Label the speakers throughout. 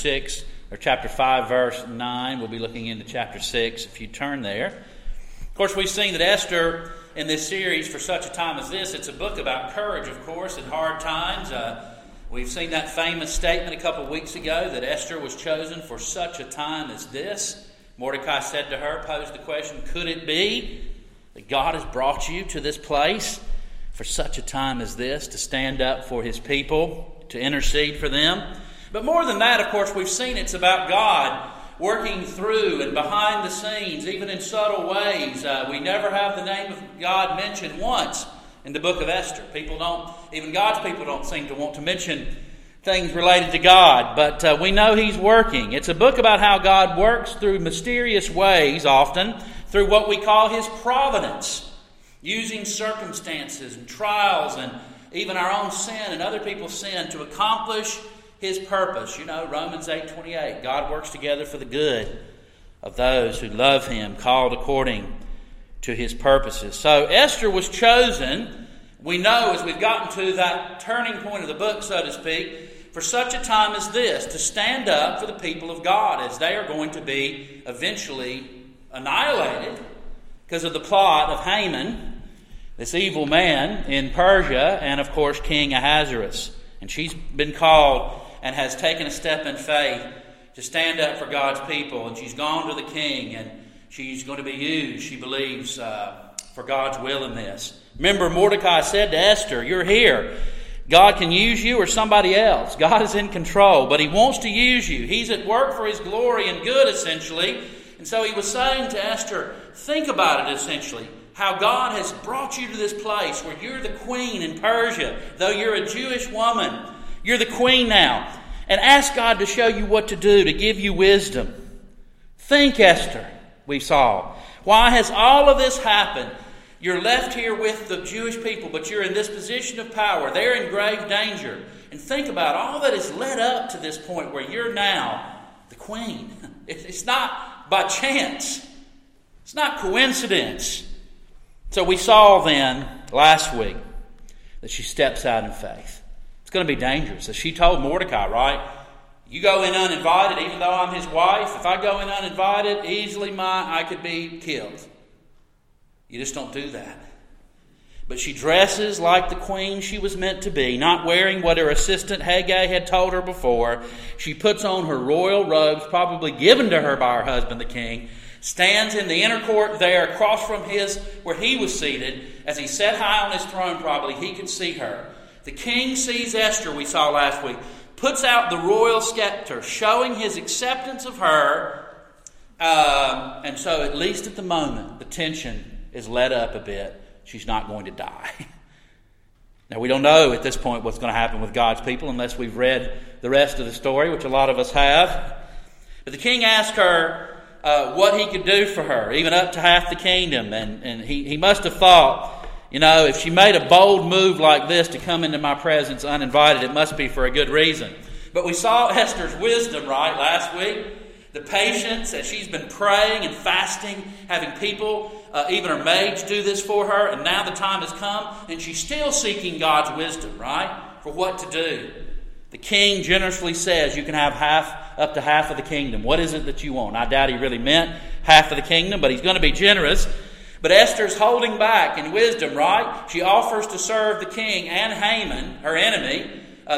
Speaker 1: 6 or chapter 5, verse 9. We'll be looking into chapter 6 if you turn there. Of course, we've seen that Esther in this series, For Such a Time as This, it's a book about courage, of course, in hard times. We've seen that famous statement a couple of weeks ago that Esther was chosen for such a time as this. Mordecai said to her, posed the question, could it be that God has brought you to this place for such a time as this, to stand up for His people, to intercede for them? But more than that, of course, we've seen it's about God working through and behind the scenes, even in subtle ways. We never have the name of God mentioned once in the book of Esther. Even God's people don't seem to want to mention things related to God, but we know He's working. It's a book about how God works through mysterious ways, often through what we call His providence, using circumstances and trials and even our own sin and other people's sin to accomplish His purpose. You know, Romans 8:28, God works together for the good of those who love Him, called according to His purposes. So Esther was chosen, we know, as we've gotten to that turning point of the book, so to speak, for such a time as this, to stand up for the people of God as they are going to be eventually annihilated because of the plot of Haman, this evil man in Persia, and of course King Ahasuerus. And she's been called and has taken a step in faith to stand up for God's people. And she's gone to the king, and she's going to be used, she believes, for God's will in this. Remember, Mordecai said to Esther, you're here. God can use you or somebody else. God is in control, but He wants to use you. He's at work for His glory and good, essentially. And so he was saying to Esther, think about it, essentially, how God has brought you to this place where you're the queen in Persia. Though you're a Jewish woman, you're the queen now. And ask God to show you what to do, to give you wisdom. Think, Esther, we saw. Why has all of this happened? You're left here with the Jewish people, but you're in this position of power. They're in grave danger. And think about all that has led up to this point where you're now the queen. It's not by chance. It's not coincidence. So we saw then, last week, that she steps out in faith. It's going to be dangerous. As she told Mordecai, right? You go in uninvited, even though I'm his wife. If I go in uninvited, easily I could be killed. You just don't do that. But she dresses like the queen she was meant to be, not wearing what her assistant Haggai had told her before. She puts on her royal robes, probably given to her by her husband, the king, stands in the inner court there across from where he was seated. As he sat high on his throne, probably he could see her. The king sees Esther, we saw last week, puts out the royal scepter, showing his acceptance of her. And so, at least at the moment, the tension is let up a bit. She's not going to die. Now, we don't know at this point what's going to happen with God's people unless we've read the rest of the story, which a lot of us have. But the king asked her what he could do for her, even up to half the kingdom. And he must have thought, if she made a bold move like this to come into my presence uninvited, it must be for a good reason. But we saw Esther's wisdom, right, last week. The patience as she's been praying and fasting, having people, even her maids, do this for her. And now the time has come, and she's still seeking God's wisdom, right, for what to do. The king generously says you can have up to half of the kingdom. What is it that you want? I doubt he really meant half of the kingdom, but he's going to be generous. But Esther's holding back in wisdom, right? She offers to serve the king and Haman, her enemy,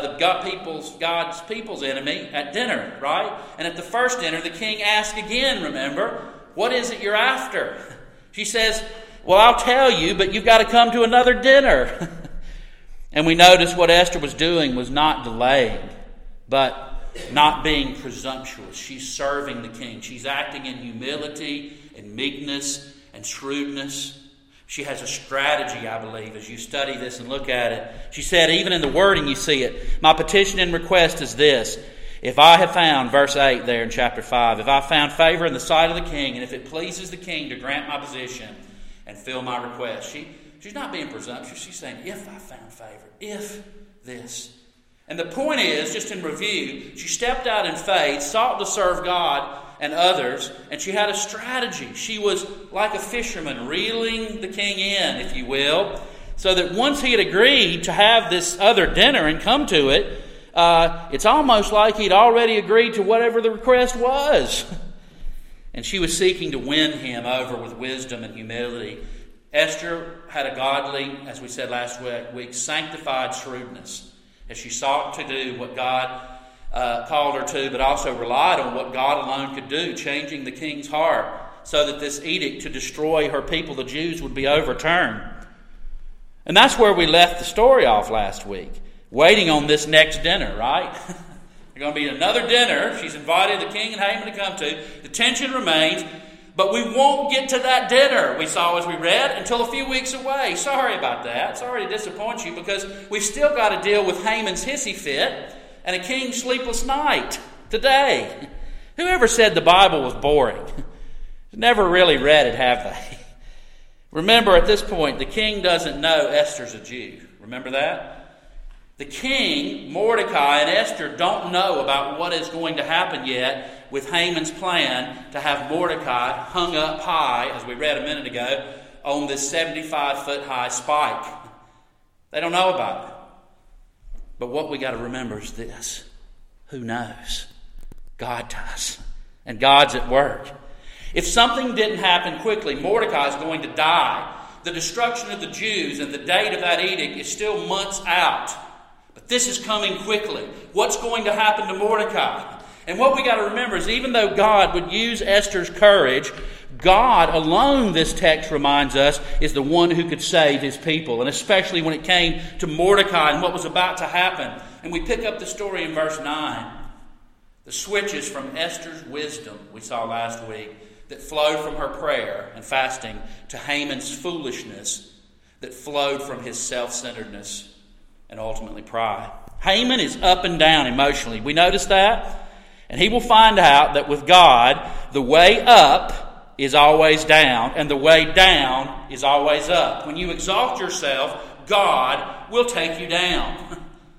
Speaker 1: God's people's enemy, at dinner, right? And at the first dinner, the king asked again, remember, what is it you're after? She says, well, I'll tell you, but you've got to come to another dinner. And we notice what Esther was doing was not delaying, but not being presumptuous. She's serving the king. She's acting in humility and meekness and shrewdness. She has a strategy, I believe, as you study this and look at it. She said, even in the wording you see it, my petition and request is this. If I have found, verse 8 there in chapter 5, if I found favor in the sight of the king, and if it pleases the king to grant my position and fill my request. She's not being presumptuous. She's saying, if I found favor, if this. And the point is, just in review, she stepped out in faith, sought to serve God and others, and she had a strategy. She was like a fisherman, reeling the king in, if you will, so that once he had agreed to have this other dinner and come to it, it's almost like he'd already agreed to whatever the request was. And she was seeking to win him over with wisdom and humility. Esther had a godly, as we said last week, sanctified shrewdness as she sought to do what God called her to, but also relied on what God alone could do, changing the king's heart so that this edict to destroy her people, the Jews, would be overturned. And that's where we left the story off last week, waiting on this next dinner, right? There's going to be another dinner she's invited the king and Haman to come to. The tension remains, but we won't get to that dinner, we saw as we read, until a few weeks away. Sorry about that. Sorry to disappoint you, because we've still got to deal with Haman's hissy fit and a king's sleepless night today. Whoever said the Bible was boring? Never really read it, have they? Remember, at this point, the king doesn't know Esther's a Jew. Remember that? The king, Mordecai, and Esther don't know about what is going to happen yet with Haman's plan to have Mordecai hung up high, as we read a minute ago, on this 75-foot high spike. They don't know about it. But what we got to remember is this. Who knows? God does. And God's at work. If something didn't happen quickly, Mordecai is going to die. The destruction of the Jews and the date of that edict is still months out. But this is coming quickly. What's going to happen to Mordecai? And what we got to remember is even though God would use Esther's courage, God alone, this text reminds us, is the one who could save his people. And especially when it came to Mordecai and what was about to happen. And we pick up the story in verse 9. The switches from Esther's wisdom we saw last week that flowed from her prayer and fasting to Haman's foolishness that flowed from his self-centeredness and ultimately pride. Haman is up and down emotionally. We notice that? And he will find out that with God, the way up is always down and the way down is always up. When you exalt yourself, God will take you down.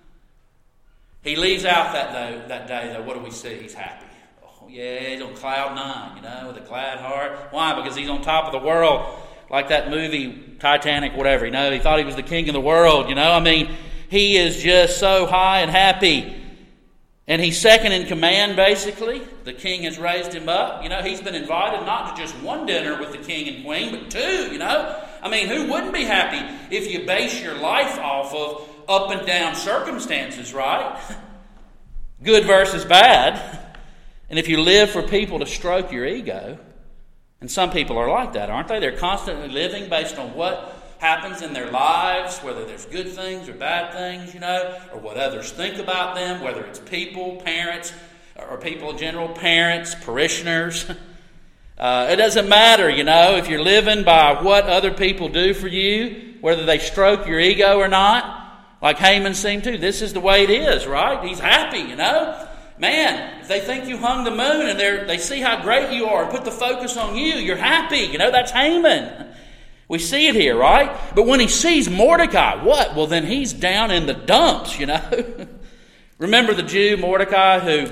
Speaker 1: He leaves out that day, though. What do we see? He's happy. Oh, yeah, he's on cloud 9, with a glad heart. Why? Because he's on top of the world, like that movie Titanic, whatever. He thought he was the king of the world. He is just so high and happy. And he's second in command, basically. The king has raised him up. He's been invited not to just one dinner with the king and queen, but two, who wouldn't be happy if you base your life off of up and down circumstances, right? Good versus bad. And if you live for people to stroke your ego, and some people are like that, aren't they? They're constantly living based on what happens in their lives, whether there's good things or bad things, or what others think about them, whether it's people, parents, or people in general, parents, parishioners. It doesn't matter, if you're living by what other people do for you, whether they stroke your ego or not, like Haman seemed to. This is the way it is, right? He's happy, Man, if they think you hung the moon and they see how great you are and put the focus on you, you're happy. That's Haman. We see it here, right? But when he sees Mordecai, what? Well, then he's down in the dumps, Remember the Jew, Mordecai, who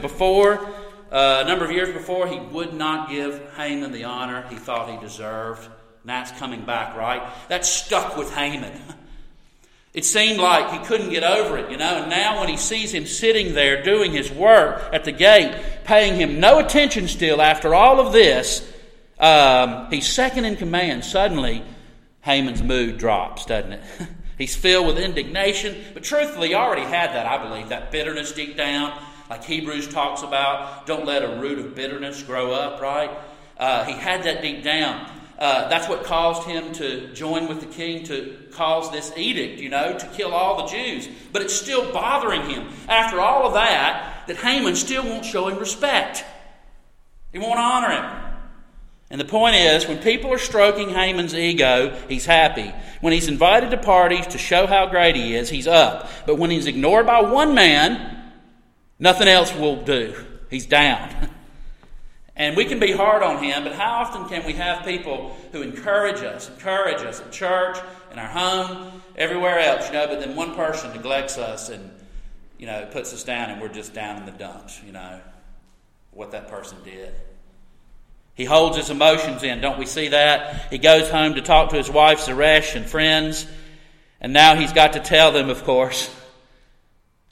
Speaker 1: a number of years before, he would not give Haman the honor he thought he deserved. And that's coming back, right? That stuck with Haman. It seemed like he couldn't get over it, And now when he sees him sitting there doing his work at the gate, paying him no attention still after all of this, he's second in command. Suddenly, Haman's mood drops, doesn't it? He's filled with indignation. But truthfully, he already had that, I believe, that bitterness deep down. Like Hebrews talks about, don't let a root of bitterness grow up, right? He had that deep down. That's what caused him to join with the king to cause this edict, to kill all the Jews. But it's still bothering him. After all of that Haman still won't show him respect. He won't honor him. And the point is, when people are stroking Haman's ego, he's happy. When he's invited to parties to show how great he is, he's up. But when he's ignored by one man, nothing else will do. He's down. And we can be hard on him, but how often can we have people who encourage us at church, in our home, everywhere else, but then one person neglects us and, puts us down and we're just down in the dumps, what that person did. He holds his emotions in, don't we see that? He goes home to talk to his wife, Zeresh, and friends, and now he's got to tell them, of course,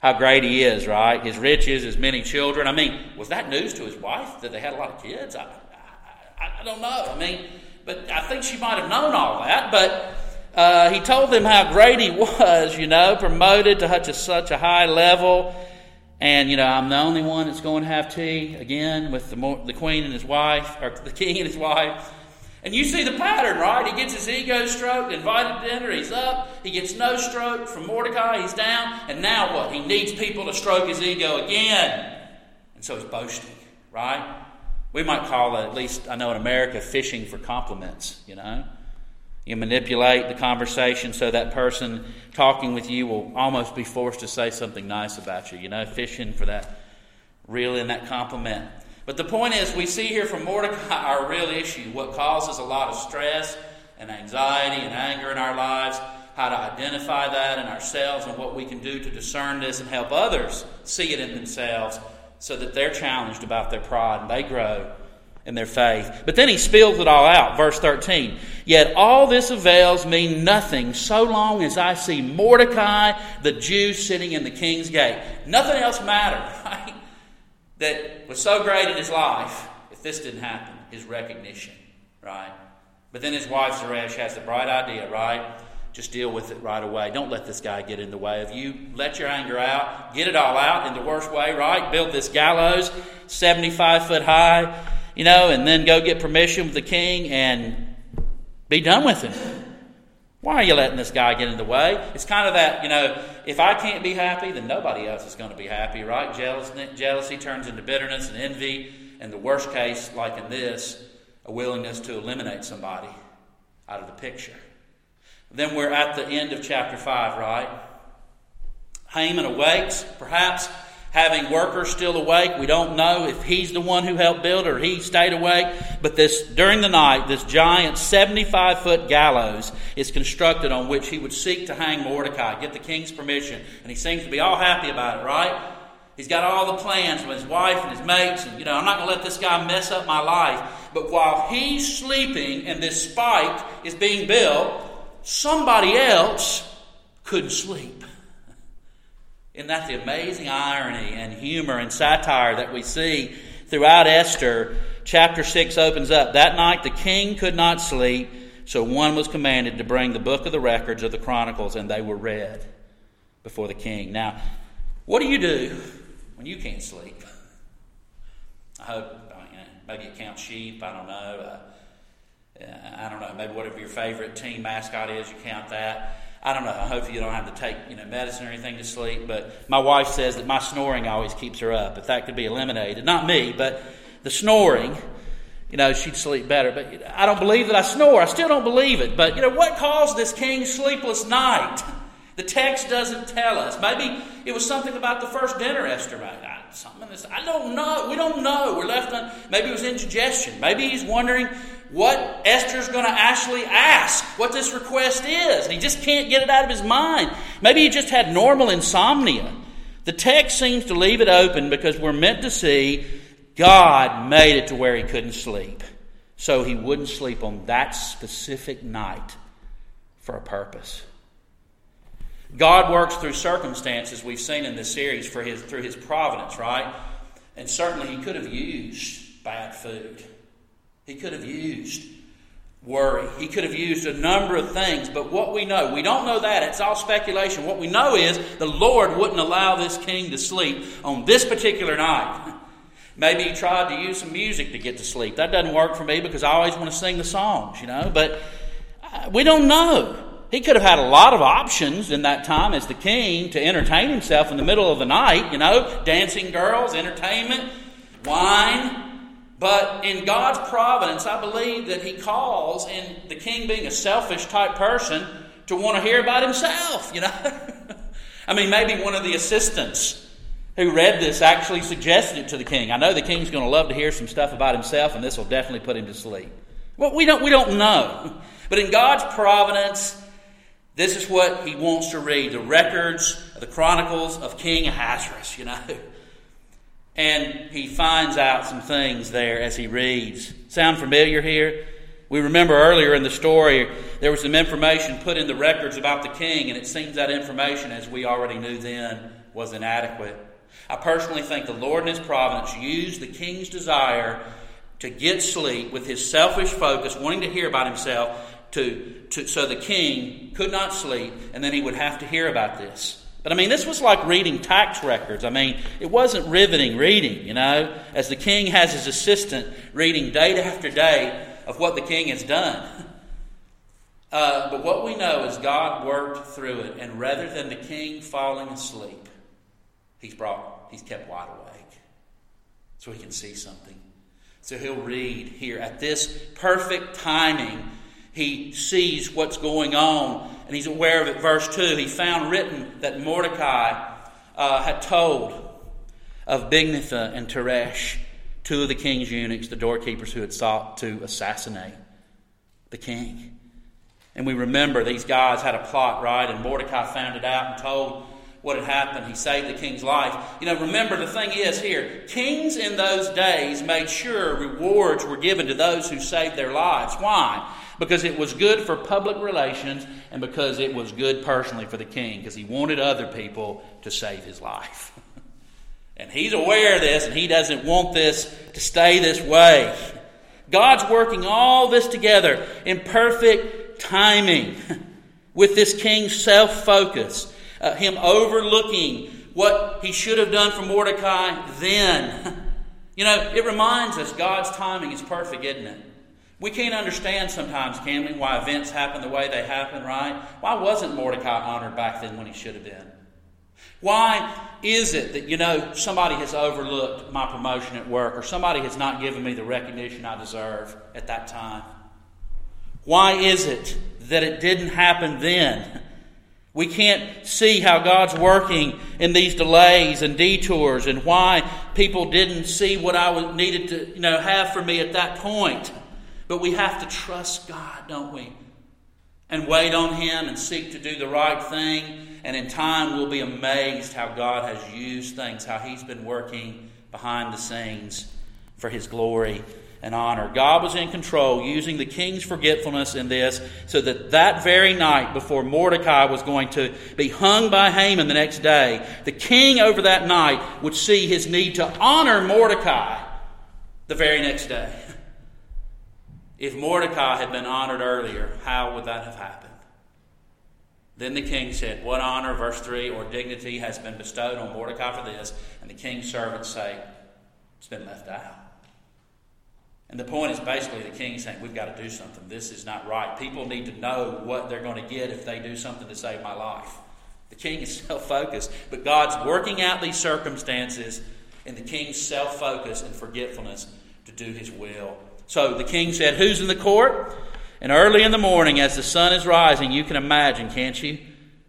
Speaker 1: how great he is, right? His riches, his many children. I mean, was that news to his wife that they had a lot of kids? I don't know. I mean, but I think she might have known all that. But he told them how great he was, promoted to such a high level. And, I'm the only one that's going to have tea again with the queen and his wife, or the king and his wife. And you see the pattern, right? He gets his ego stroked, invited to dinner, he's up. He gets no stroke from Mordecai, he's down. And now what? He needs people to stroke his ego again. And so he's boasting, right? We might call it, at least I know in America, fishing for compliments, You manipulate the conversation so that person talking with you will almost be forced to say something nice about you, fishing for that, reeling that compliment. But the point is, we see here from Mordecai our real issue, what causes a lot of stress and anxiety and anger in our lives, how to identify that in ourselves and what we can do to discern this and help others see it in themselves so that they're challenged about their pride and they grow in their faith. But then he spills it all out, verse 13. Yet all this avails me nothing so long as I see Mordecai, the Jew, sitting in the king's gate. Nothing else mattered, right? That was so great in his life, if this didn't happen, his recognition, right? But then his wife Zeresh has the bright idea, right? Just deal with it right away. Don't let this guy get in the way of you. Let your anger out. Get it all out in the worst way, right? Build this gallows 75 foot high, and then go get permission with the king and be done with him. Why are you letting this guy get in the way? It's kind of that, if I can't be happy, then nobody else is going to be happy, right? Jealousy turns into bitterness and envy. And the worst case, like in this, a willingness to eliminate somebody out of the picture. Then we're at the end of chapter 5, right? Haman awakes, perhaps having workers still awake. We don't know if he's the one who helped build or he stayed awake. But during the night, this giant 75-foot gallows is constructed on which he would seek to hang Mordecai, get the king's permission. And he seems to be all happy about it, right? He's got all the plans with his wife and his mates. And, I'm not going to let this guy mess up my life. But while he's sleeping and this spike is being built, somebody else couldn't sleep. Isn't that the amazing irony and humor and satire that we see throughout Esther? Chapter 6 opens up. That night the king could not sleep, so one was commanded to bring the book of the records of the Chronicles, and they were read before the king. Now, what do you do when you can't sleep? I hope, maybe you count sheep, I don't know. Maybe whatever your favorite team mascot is, you count that. I don't know. I hope you don't have to take medicine or anything to sleep. But my wife says that my snoring always keeps her up. If that could be eliminated, not me, but the snoring, she'd sleep better. But I don't believe that I snore. I still don't believe it. But what caused this king's sleepless night? The text doesn't tell us. Maybe it was something about the first dinner Esther made. I don't know. We don't know. We're left on. Maybe it was indigestion. Maybe he's wondering what Esther's going to actually ask, what this request is. And he just can't get it out of his mind. Maybe he just had normal insomnia. The text seems to leave it open because we're meant to see God made it to where he couldn't sleep. So he wouldn't sleep on that specific night for a purpose. God works through circumstances we've seen in this series through his providence, right? And certainly he could have used bad food. He could have used worry. He could have used a number of things. But what we know, we don't know that. It's all speculation. What we know is the Lord wouldn't allow this king to sleep on this particular night. Maybe he tried to use some music to get to sleep. That doesn't work for me because I always want to sing the songs, But we don't know. He could have had a lot of options in that time as the king to entertain himself in the middle of the night, dancing girls, entertainment, wine. But in God's providence, I believe that he calls, and the king being a selfish type person, to want to hear about himself, maybe one of the assistants who read this actually suggested it to the king. I know the king's going to love to hear some stuff about himself, and this will definitely put him to sleep. Well, we don't know. But in God's providence, this is what he wants to read, the records of the Chronicles of King Ahasuerus, And he finds out some things there as he reads. Sound familiar here? We remember earlier in the story, there was some information put in the records about the king, and it seems that information, as we already knew then, was inadequate. I personally think the Lord in His providence used the king's desire to get sleep with his selfish focus, wanting to hear about himself, so the king could not sleep, and then he would have to hear about this. But this was like reading tax records. It wasn't riveting reading, as the king has his assistant reading day after day of what the king has done. But what we know is God worked through it, and rather than the king falling asleep, he's kept wide awake so he can see something. So he'll read here at this perfect timing. He sees what's going on, and he's aware of it. Verse 2, he found written that Mordecai had told of Bigthan and Teresh, two of the king's eunuchs, the doorkeepers who had sought to assassinate the king. And we remember these guys had a plot, right? And Mordecai found it out and told what had happened. He saved the king's life. Remember, the thing is here, kings in those days made sure rewards were given to those who saved their lives. Why? Because it was good for public relations, and because it was good personally for the king, because he wanted other people to save his life. And he's aware of this, and he doesn't want this to stay this way. God's working all this together in perfect timing with this king's self-focus. Him overlooking what he should have done for Mordecai then. It reminds us God's timing is perfect, isn't it? We can't understand sometimes, can we, why events happen the way they happen, right? Why wasn't Mordecai honored back then when he should have been? Why is it that, somebody has overlooked my promotion at work, or somebody has not given me the recognition I deserve at that time? Why is it that it didn't happen then? We can't see how God's working in these delays and detours, and why people didn't see what I needed to have for me at that point. But we have to trust God, don't we? And wait on Him and seek to do the right thing. And in time we'll be amazed how God has used things, how He's been working behind the scenes for His glory and honor. God was in control, using the king's forgetfulness in this, so that very night before Mordecai was going to be hung by Haman the next day, the king over that night would see his need to honor Mordecai the very next day. If Mordecai had been honored earlier, how would that have happened? Then the king said, "What honor," verse 3, "or dignity has been bestowed on Mordecai for this?" And the king's servants say, "It's been left out." And the point is basically the king saying, we've got to do something. This is not right. People need to know what they're going to get if they do something to save my life. The king is self-focused, but God's working out these circumstances in the king's self-focus and forgetfulness to do His will. So the king said, "Who's in the court?" And early in the morning, as the sun is rising, you can imagine, can't you?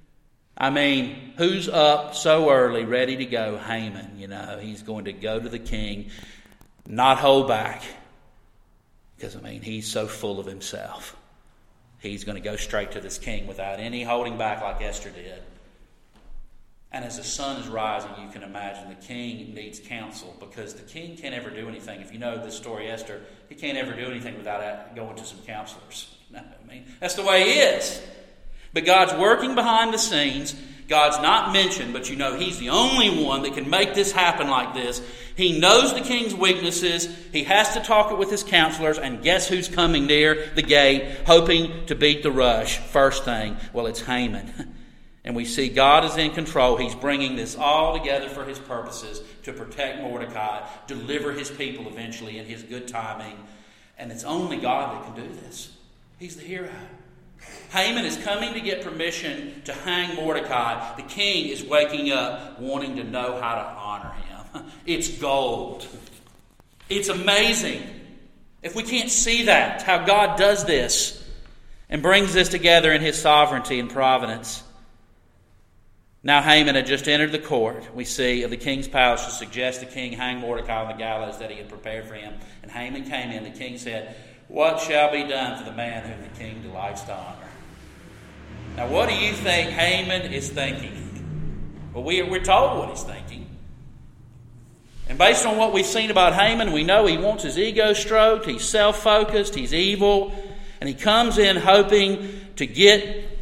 Speaker 1: Who's up so early, ready to go? Haman, he's going to go to the king, not hold back. Because, he's so full of himself. He's going to go straight to this king without any holding back like Esther did. And as the sun is rising, you can imagine the king needs counsel, because the king can't ever do anything. If you know the story, Esther, he can't ever do anything without going to some counselors. That's the way he is. But God's working behind the scenes. God's not mentioned, but He's the only one that can make this happen like this. He knows the king's weaknesses. He has to talk it with his counselors. And guess who's coming near the gate, hoping to beat the rush? First thing, it's Haman. And we see God is in control. He's bringing this all together for His purposes, to protect Mordecai, deliver His people eventually in His good timing. And it's only God that can do this. He's the hero. Haman is coming to get permission to hang Mordecai. The king is waking up wanting to know how to honor him. It's gold. It's amazing. If we can't see that, how God does this and brings this together in His sovereignty and providence. Now Haman had just entered the court, we see, of the king's palace to suggest the king hang Mordecai on the gallows that he had prepared for him. And Haman came in. The king said, "What shall be done for the man whom the king delights to honor?" Now, what do you think Haman is thinking? Well, we're told what he's thinking. And based on what we've seen about Haman, we know he wants his ego stroked, he's self-focused, he's evil, and he comes in hoping to get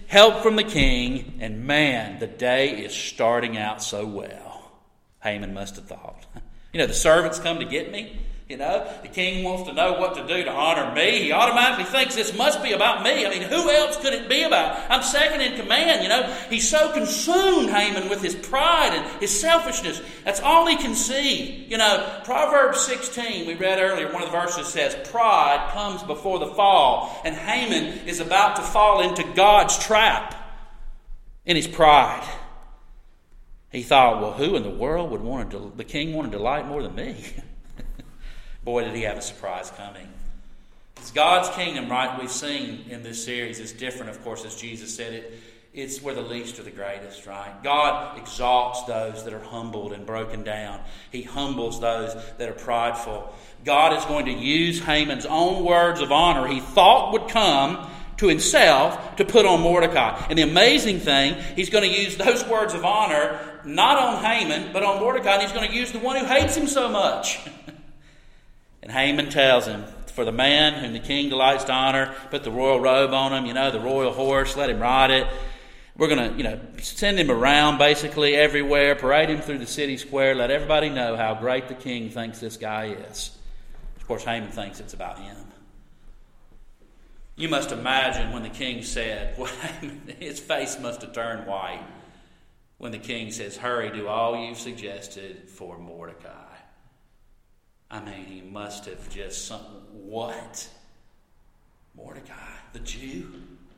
Speaker 1: help from the king, and man, the day is starting out so well. Haman must have thought. The servants come to get me. The king wants to know what to do to honor me. He automatically thinks this must be about me. Who else could it be about? I'm second in command, He's so consumed, Haman, with his pride and his selfishness. That's all he can see. Proverbs 16, we read earlier, one of the verses says, pride comes before the fall. And Haman is about to fall into God's trap in his pride. He thought, well, who in the world would the king want to delight more than me? Boy, did he have a surprise coming. It's God's kingdom, right, we've seen in this series is different, of course, as Jesus said it. It's where the least are the greatest, right? God exalts those that are humbled and broken down. He humbles those that are prideful. God is going to use Haman's own words of honor he thought would come to himself to put on Mordecai. And the amazing thing, he's going to use those words of honor not on Haman, but on Mordecai, and he's going to use the one who hates him so much. And Haman tells him, for the man whom the king delights to honor, put the royal robe on him, the royal horse, let him ride it. We're going to, send him around basically everywhere, parade him through the city square, let everybody know how great the king thinks this guy is. Of course, Haman thinks it's about him. You must imagine when the king said, his face must have turned white when the king says, hurry, do all you've suggested for Mordecai. He must have just what? Mordecai, the Jew?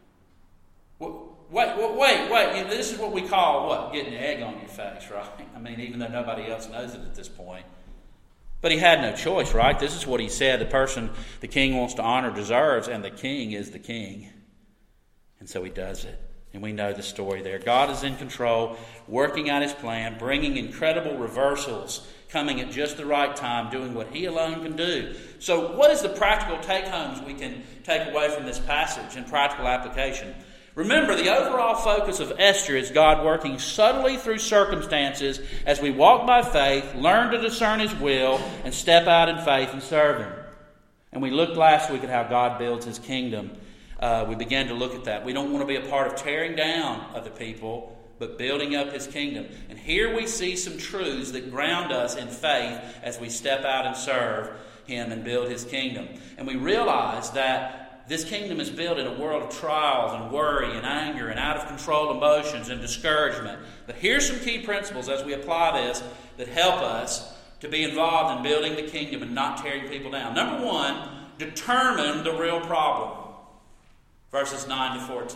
Speaker 1: Wait. This is what we call, getting egg on your face, right? Even though nobody else knows it at this point. But he had no choice, right? This is what he said the person the king wants to honor deserves, and the king is the king. And so he does it. And we know the story there. God is in control, working out his plan, bringing incredible reversals, coming at just the right time, doing what he alone can do. So what is the practical take-homes we can take away from this passage in practical application? Remember, the overall focus of Esther is God working subtly through circumstances as we walk by faith, learn to discern his will, and step out in faith and serve him. And we looked last week at how God builds his kingdom. We began to look at that. We don't want to be a part of tearing down other people, but building up his kingdom. And here we see some truths that ground us in faith as we step out and serve him and build his kingdom. And we realize that this kingdom is built in a world of trials and worry and anger and out of control emotions and discouragement. But here's some key principles as we apply this that help us to be involved in building the kingdom and not tearing people down. Number one, determine the real problem. Verses 9 to 14.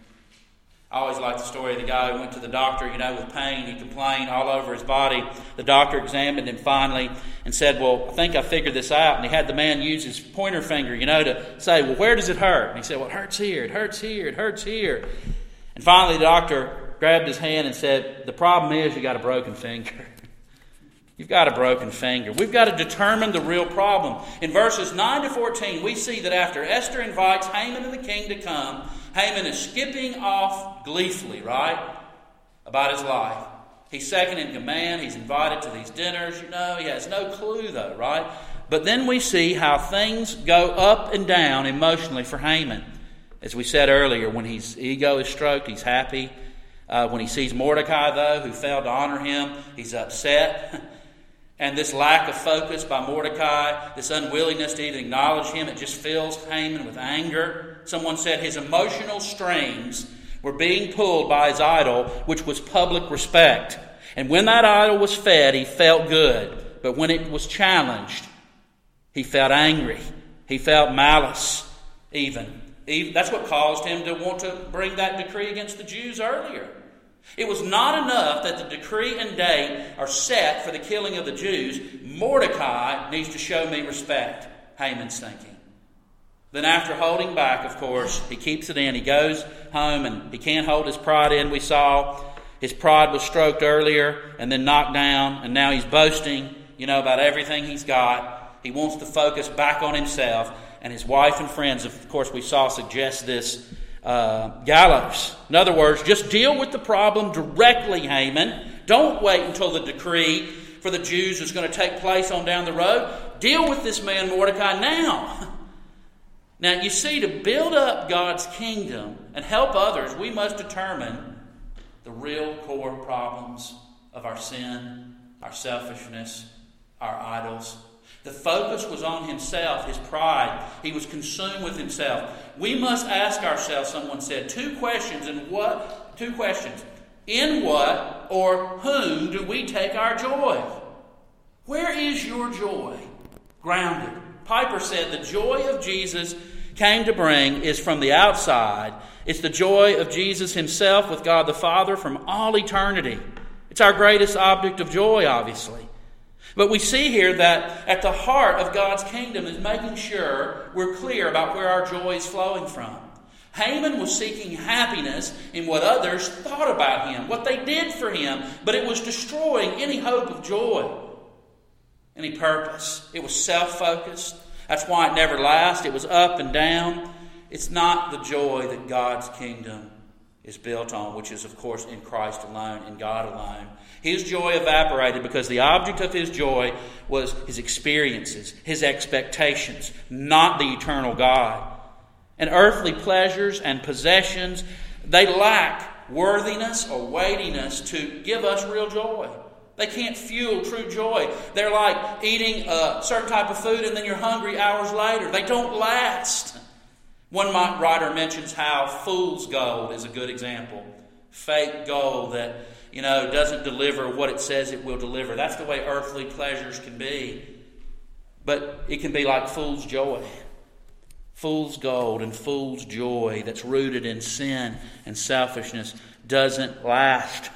Speaker 1: I always like the story of the guy who went to the doctor, with pain. He complained all over his body. The doctor examined him finally and said, well, I think I figured this out. And he had the man use his pointer finger, to say, well, where does it hurt? And he said, well, it hurts here, it hurts here, it hurts here. And finally the doctor grabbed his hand and said, the problem is you got a broken finger. You've got a broken finger. We've got to determine the real problem. In verses 9 to 14, we see that after Esther invites Haman and the king to come, Haman is skipping off gleefully, right, about his life. He's second in command. He's invited to these dinners. He has no clue, though, right? But then we see how things go up and down emotionally for Haman. As we said earlier, when his ego is stroked, he's happy. When he sees Mordecai, though, who failed to honor him, he's upset. And this lack of focus by Mordecai, this unwillingness to even acknowledge him, it just fills Haman with anger. Someone said his emotional strings were being pulled by his idol, which was public respect. And when that idol was fed, he felt good. But when it was challenged, he felt angry. He felt malice, even. That's what caused him to want to bring that decree against the Jews earlier. It was not enough that the decree and date are set for the killing of the Jews. Mordecai needs to show me respect, Haman's thinking. Then after holding back, of course, he keeps it in. He goes home and he can't hold his pride in. We saw his pride was stroked earlier and then knocked down. And now he's boasting, about everything he's got. He wants to focus back on himself. And his wife and friends, of course, we saw suggest this gallows. In other words, just deal with the problem directly, Haman. Don't wait until the decree for the Jews is going to take place on down the road. Deal with this man Mordecai now. Now, you see, to build up God's kingdom and help others, we must determine the real core problems of our sin, our selfishness, our idols. The focus was on himself, his pride. He was consumed with himself. We must ask ourselves, someone said, two questions. In what or whom do we take our joy? Where is your joy grounded? Piper said the joy of Jesus came to bring is from the outside. It's the joy of Jesus himself with God the Father from all eternity. It's our greatest object of joy, obviously. But we see here that at the heart of God's kingdom is making sure we're clear about where our joy is flowing from. Haman was seeking happiness in what others thought about him, what they did for him, but it was destroying any hope of joy, any purpose. It was self-focused. That's why it never lasts. It was up and down. It's not the joy that God's kingdom is built on, which is, of course, in Christ alone, in God alone. His joy evaporated because the object of his joy was his experiences, his expectations, not the eternal God. And earthly pleasures and possessions, they lack worthiness or weightiness to give us real joy. They can't fuel true joy. They're like eating a certain type of food and then you're hungry hours later. They don't last. One writer mentions how fool's gold is a good example. Fake gold that, doesn't deliver what it says it will deliver. That's the way earthly pleasures can be. But it can be like fool's joy. Fool's gold and fool's joy that's rooted in sin and selfishness doesn't last.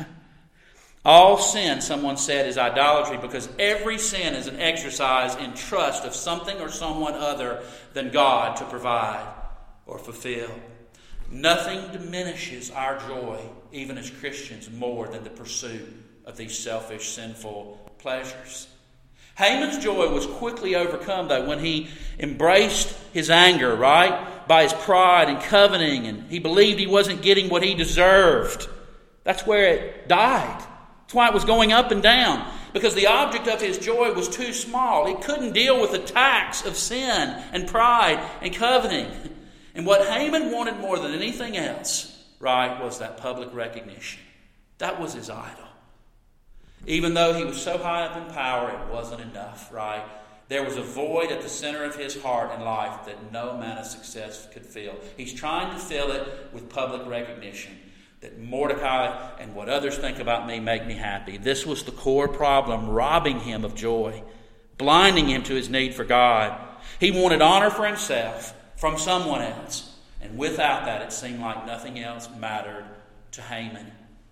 Speaker 1: All sin, someone said, is idolatry because every sin is an exercise in trust of something or someone other than God to provide or fulfill. Nothing diminishes our joy, even as Christians, more than the pursuit of these selfish, sinful pleasures. Haman's joy was quickly overcome, though, when he embraced his anger, right? By his pride and coveting, and he believed he wasn't getting what he deserved. That's where it died. That's why it was going up and down. Because the object of his joy was too small. It couldn't deal with the tax of sin and pride and coveting. And what Haman wanted more than anything else, right, was that public recognition. That was his idol. Even though he was so high up in power, it wasn't enough, right? There was a void at the center of his heart and life that no amount of success could fill. He's trying to fill it with public recognition. That Mordecai and what others think about me make me happy. This was the core problem, robbing him of joy, blinding him to his need for God. He wanted honor for himself from someone else. And without that, it seemed like nothing else mattered to Haman.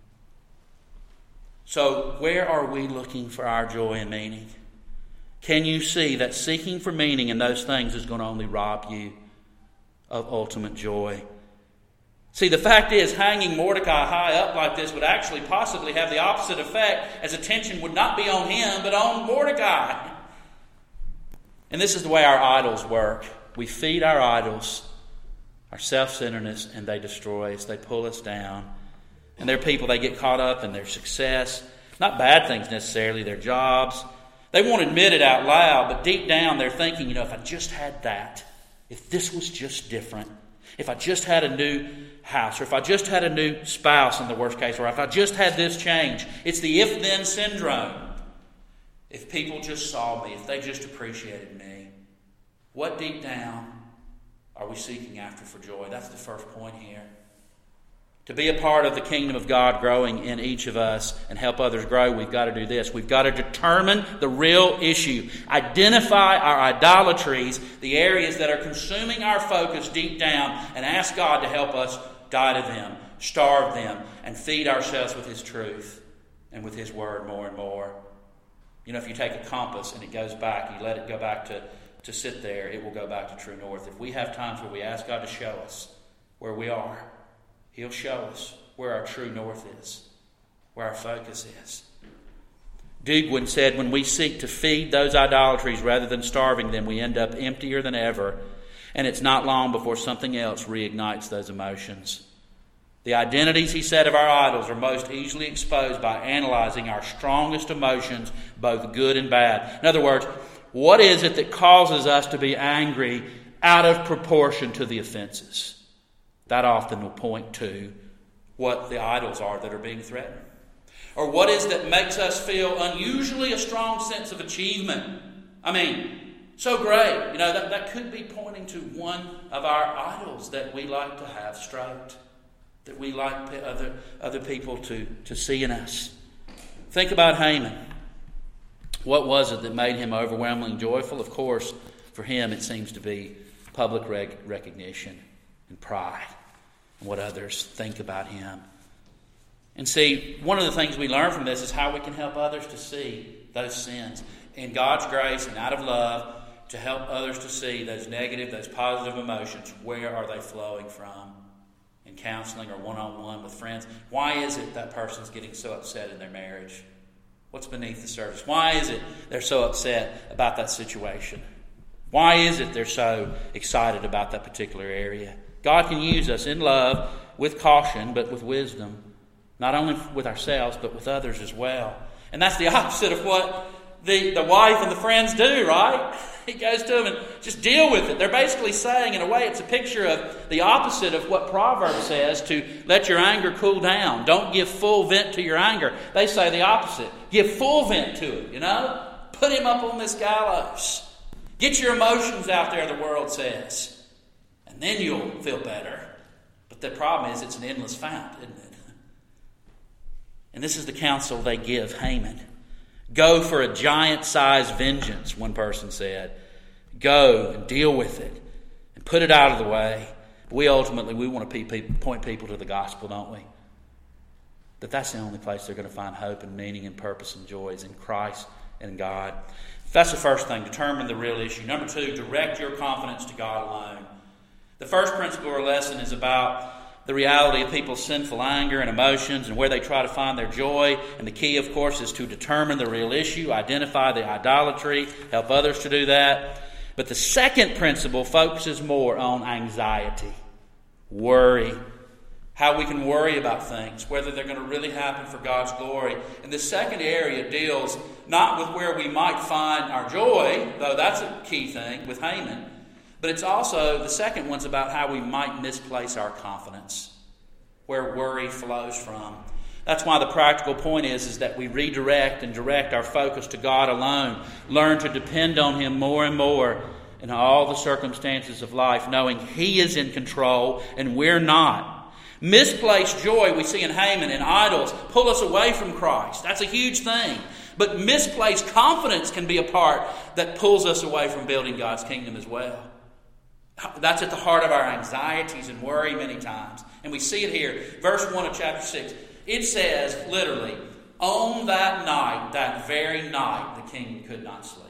Speaker 1: So, where are we looking for our joy and meaning? Can you see that seeking for meaning in those things is going to only rob you of ultimate joy? See, the fact is, hanging Mordecai high up like this would actually possibly have the opposite effect, as attention would not be on him, but on Mordecai. And this is the way our idols work. We feed our idols, our self-centeredness, and they destroy us. They pull us down. And there are people, they get caught up in their success. Not bad things necessarily, their jobs. They won't admit it out loud, but deep down they're thinking, if I just had that, if this was just different, if I just had a new house, or if I just had a new spouse in the worst case, or if I just had this change. It's the if-then syndrome. If people just saw me, if they just appreciated me. What deep down are we seeking after for joy? That's the first point here. To be a part of the kingdom of God growing in each of us and help others grow, we've got to do this. We've got to determine the real issue. Identify our idolatries, the areas that are consuming our focus deep down, and ask God to help us die to them, starve them, and feed ourselves with His truth and with His Word more and more. If you take a compass and it goes back, you let it go back to sit there, it will go back to true north. If we have times where we ask God to show us where we are, He'll show us where our true north is, where our focus is. Dugwin said, when we seek to feed those idolatries rather than starving them, we end up emptier than ever, and it's not long before something else reignites those emotions. The identities, he said, of our idols are most easily exposed by analyzing our strongest emotions, both good and bad. In other words, what is it that causes us to be angry out of proportion to the offenses. That often will point to what the idols are that are being threatened. Or what is that makes us feel unusually a strong sense of achievement. I mean, so great. That could be pointing to one of our idols that we like to have stroked, that we like other people to see in us. Think about Haman. What was it that made him overwhelmingly joyful? Of course, for him it seems to be public recognition and pride and what others think about him. And see, one of the things we learn from this is how we can help others to see those sins in God's grace and out of love, to help others to see those negative, those positive emotions. Where are they flowing from? In counseling or one-on-one with friends. Why is it that person's getting so upset in their marriage? What's beneath the surface? Why is it they're so upset about that situation? Why is it they're so excited about that particular area? God can use us in love, with caution, but with wisdom. Not only with ourselves, but with others as well. And that's the opposite of what the wife and the friends do, right? He goes to them and just deal with it. They're basically saying, in a way, it's a picture of the opposite of what Proverbs says, to let your anger cool down. Don't give full vent to your anger. They say the opposite. Give full vent to it, Put him up on this gallows. Get your emotions out there, the world says. And then you'll feel better. But the problem is it's an endless fount, isn't it? And this is the counsel they give Haman. Go for a giant-sized vengeance, one person said. Go and deal with it and put it out of the way. But we want to point people to the gospel, don't we? That's the only place they're going to find hope and meaning and purpose and joy is in Christ and God. That's the first thing. Determine the real issue. Number 2, direct your confidence to God alone. The first principle or lesson is about the reality of people's sinful anger and emotions and where they try to find their joy. And the key, of course, is to determine the real issue, identify the idolatry, help others to do that. But the second principle focuses more on anxiety, worry, how we can worry about things, whether they're going to really happen for God's glory. And the second area deals not with where we might find our joy, though that's a key thing with Haman, but it's also, the second one's about how we might misplace our confidence, where worry flows from. That's why the practical point is that we redirect and direct our focus to God alone. Learn to depend on Him more and more in all the circumstances of life, knowing He is in control and we're not. Misplaced joy we see in Haman and idols pull us away from Christ. That's a huge thing. But misplaced confidence can be a part that pulls us away from building God's kingdom as well. That's at the heart of our anxieties and worry many times. And we see it here. Verse 1 of chapter 6. It says, literally, on that night, that very night, the king could not sleep.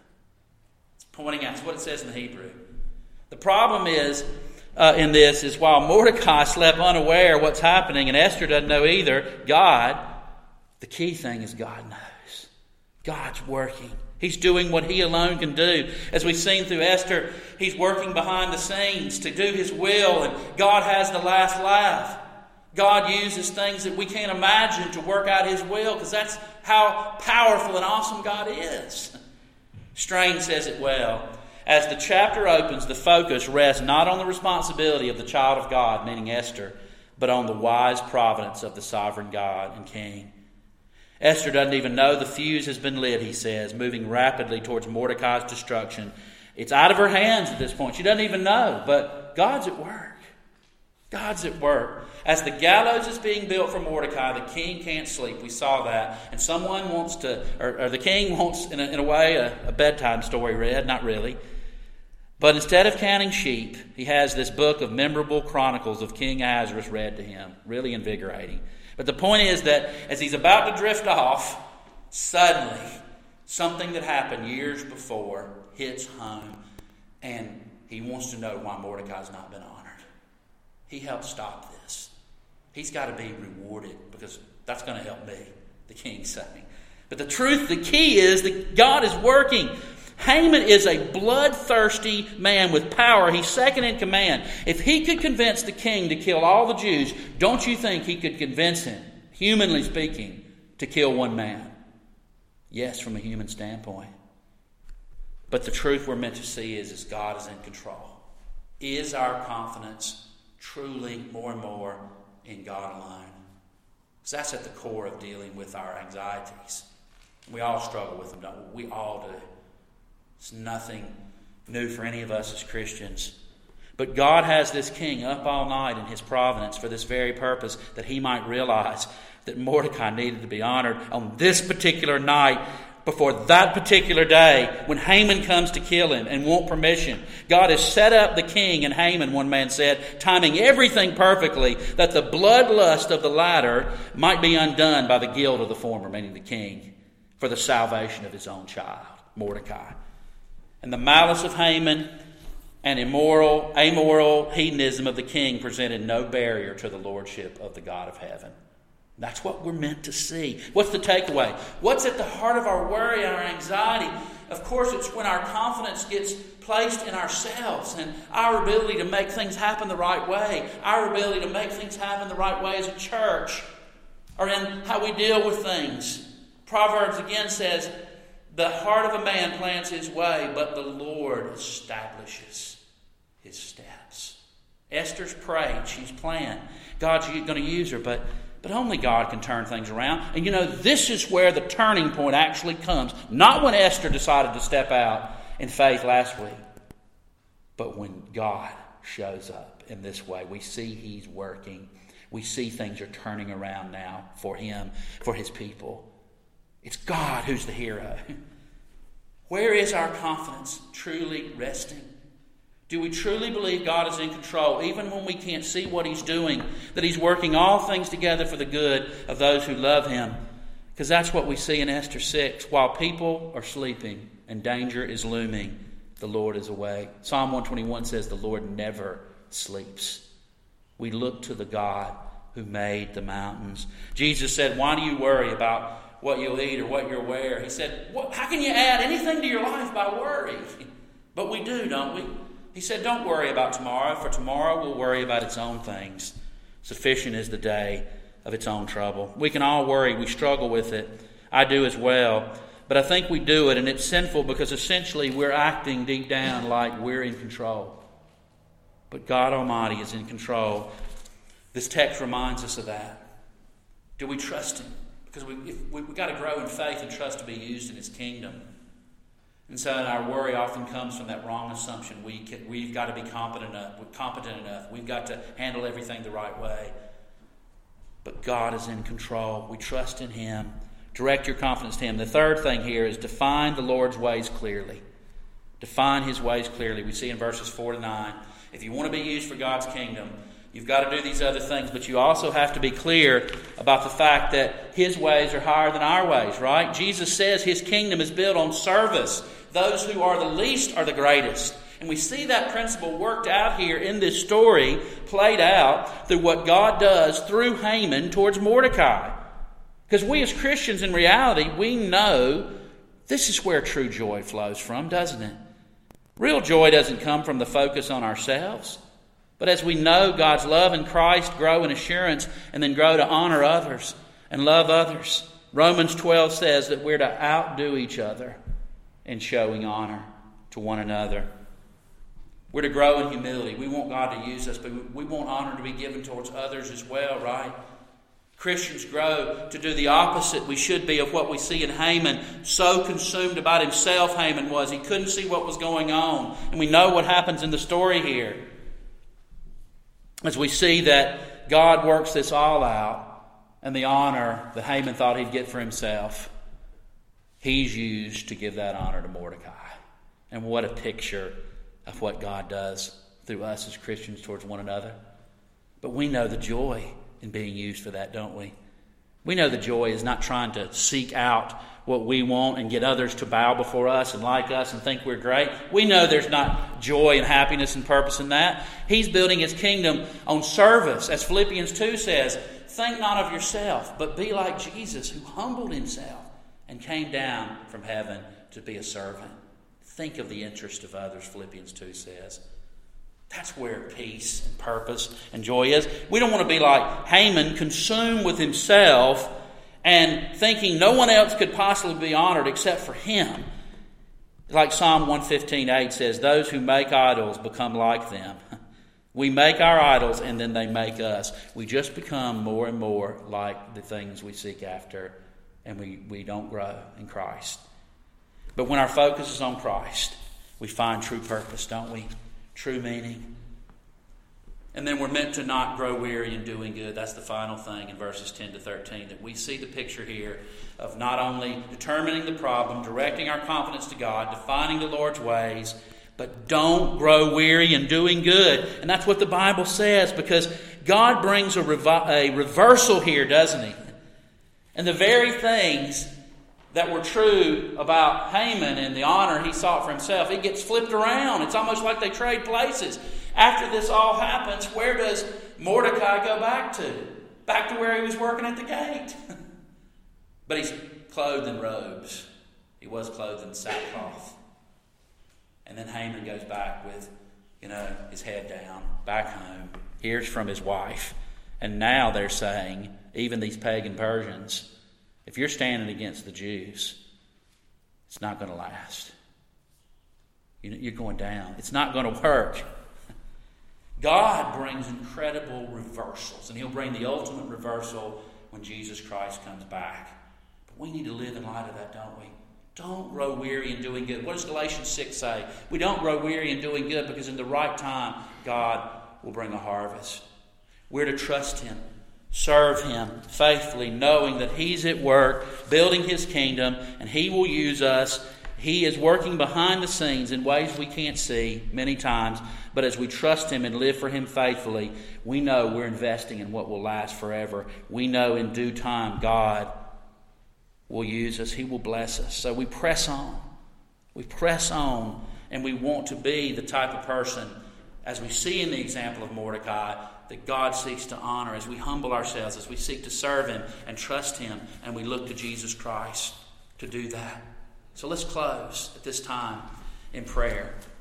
Speaker 1: It's pointing out. It's what it says in the Hebrew. The problem is, in this, is while Mordecai slept unaware of what's happening, and Esther doesn't know either, God, the key thing is God knows. God's working. He's doing what He alone can do. As we've seen through Esther, He's working behind the scenes to do His will, and God has the last laugh. God uses things that we can't imagine to work out His will, because that's how powerful and awesome God is. Strain says it well. As the chapter opens, the focus rests not on the responsibility of the child of God, meaning Esther, but on the wise providence of the sovereign God and King. Esther doesn't even know the fuse has been lit, he says, moving rapidly towards Mordecai's destruction. It's out of her hands at this point. She doesn't even know, but God's at work. God's at work. As the gallows is being built for Mordecai, the king can't sleep. We saw that. And someone wants to, or the king wants, in a way, a bedtime story read. Not really. But instead of counting sheep, he has this book of memorable chronicles of King Ahasuerus read to him. Really invigorating. But the point is that as he's about to drift off, suddenly something that happened years before hits home. And he wants to know why Mordecai's not been honored. He helped stop this. He's got to be rewarded because that's going to help me, the king's saying. But the truth, the key is that God is working. Haman is a bloodthirsty man with power. He's second in command. If he could convince the king to kill all the Jews, don't you think he could convince him, humanly speaking, to kill one man? Yes, from a human standpoint. But the truth we're meant to see is God is in control. Is our confidence truly more and more in God alone? Because that's at the core of dealing with our anxieties. We all struggle with them, don't we? We all do. It's nothing new for any of us as Christians. But God has this king up all night in his providence for this very purpose, that he might realize that Mordecai needed to be honored on this particular night before that particular day when Haman comes to kill him and want permission. God has set up the king and Haman, one man said, timing everything perfectly, that the bloodlust of the latter might be undone by the guilt of the former, meaning the king, for the salvation of his own child, Mordecai. And the malice of Haman and amoral hedonism of the king presented no barrier to the lordship of the God of heaven. That's what we're meant to see. What's the takeaway? What's at the heart of our worry, our anxiety? Of course, it's when our confidence gets placed in ourselves and our ability to make things happen the right way, our ability to make things happen the right way as a church, or in how we deal with things. Proverbs again says, the heart of a man plans his way, but the Lord establishes his steps. Esther's prayed. She's planned. God's going to use her, but only God can turn things around. And this is where the turning point actually comes. Not when Esther decided to step out in faith last week, but when God shows up in this way. We see he's working. We see things are turning around now for him, for his people. It's God who's the hero. Where is our confidence truly resting? Do we truly believe God is in control, even when we can't see what he's doing, that he's working all things together for the good of those who love him? Because that's what we see in Esther 6. While people are sleeping and danger is looming, the Lord is awake. Psalm 121 says the Lord never sleeps. We look to the God who made the mountains. Jesus said, why do you worry about what you'll eat or what you'll wear? He said, how can you add anything to your life by worry? But we do, don't we? He said, don't worry about tomorrow, for tomorrow will worry about its own things. Sufficient is the day of its own trouble. We can all worry. We struggle with it. I do as well. But I think we do it, and it's sinful because essentially we're acting deep down like we're in control. But God Almighty is in control. This text reminds us of that. Do we trust him? Because we've got to grow in faith and trust to be used in his kingdom. And so our worry often comes from that wrong assumption. We've got to be competent enough. We've got to handle everything the right way. But God is in control. We trust in him. Direct your confidence to him. The third thing here is define the Lord's ways clearly. Define his ways clearly. We see in verses 4 to 9. If you want to be used for God's kingdom, you've got to do these other things, but you also have to be clear about the fact that his ways are higher than our ways, right? Jesus says his kingdom is built on service. Those who are the least are the greatest. And we see that principle worked out here in this story, played out through what God does through Haman towards Mordecai. Because we as Christians, in reality, we know this is where true joy flows from, doesn't it? Real joy doesn't come from the focus on ourselves, but as we know God's love in Christ, grow in assurance, and then grow to honor others and love others. Romans 12 says that we're to outdo each other in showing honor to one another. We're to grow in humility. We want God to use us, but we want honor to be given towards others as well, right? Christians grow to do the opposite we should be of what we see in Haman. So consumed about himself Haman was. He couldn't see what was going on. And we know what happens in the story here. As we see that God works this all out, and the honor that Haman thought he'd get for himself, he's used to give that honor to Mordecai. And what a picture of what God does through us as Christians towards one another. But we know the joy in being used for that, don't we? We know the joy is not trying to seek out what we want and get others to bow before us and like us and think we're great. We know there's not joy and happiness and purpose in that. He's building his kingdom on service. As Philippians 2 says, think not of yourself, but be like Jesus, who humbled himself and came down from heaven to be a servant. Think of the interest of others, Philippians 2 says. That's where peace and purpose and joy is. We don't want to be like Haman, consumed with himself and thinking no one else could possibly be honored except for him. Like Psalm 115:8 says, those who make idols become like them. We make our idols and then they make us. We just become more and more like the things we seek after, and we don't grow in Christ. But when our focus is on Christ, we find true purpose, don't we? True meaning. And then we're meant to not grow weary in doing good. That's the final thing in verses 10 to 13, that we see the picture here of not only determining the problem, directing our confidence to God, defining the Lord's ways, but don't grow weary in doing good. And that's what the Bible says, because God brings a reversal here, doesn't He? And the very things that were true about Haman and the honor he sought for himself, it gets flipped around. It's almost like they trade places. After this all happens, where does Mordecai go back to? Back to where he was working at the gate. But he's clothed in robes. He was clothed in sackcloth. And then Haman goes back with, his head down, back home, hears from his wife. And now they're saying, even these pagan Persians, if you're standing against the Jews, it's not going to last. You're going down. It's not going to work. God brings incredible reversals, and He'll bring the ultimate reversal when Jesus Christ comes back. But we need to live in light of that, don't we? Don't grow weary in doing good. What does Galatians 6 say? We don't grow weary in doing good because in the right time, God will bring a harvest. We're to trust Him, serve Him faithfully, knowing that He's at work, building His kingdom, and He will use us. He is working behind the scenes in ways we can't see many times, but as we trust Him and live for Him faithfully, we know we're investing in what will last forever. We know in due time God will use us. He will bless us. So we press on. We press on, and we want to be the type of person, as we see in the example of Mordecai, that God seeks to honor as we humble ourselves, as we seek to serve Him and trust Him, and we look to Jesus Christ to do that. So let's close at this time in prayer.